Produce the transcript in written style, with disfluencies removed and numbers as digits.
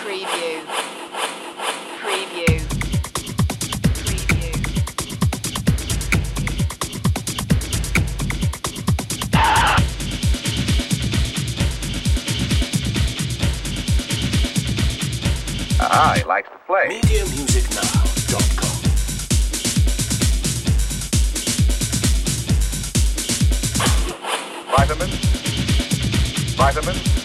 Preview. Preview. Preview. Ah, he likes to play. MediaMusicNow.com. Vitamins. Vitamins.